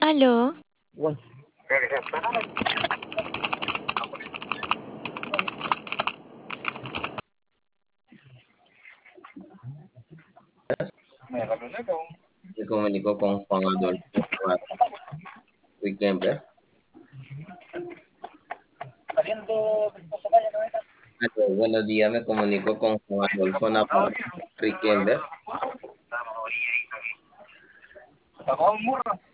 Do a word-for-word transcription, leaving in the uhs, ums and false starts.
Aló, Bueno, Se comunicó con Juan Adolfo Rickenberg. Aló, buenos días, me comunico con Juan Adolfo Navarro Rickenberg.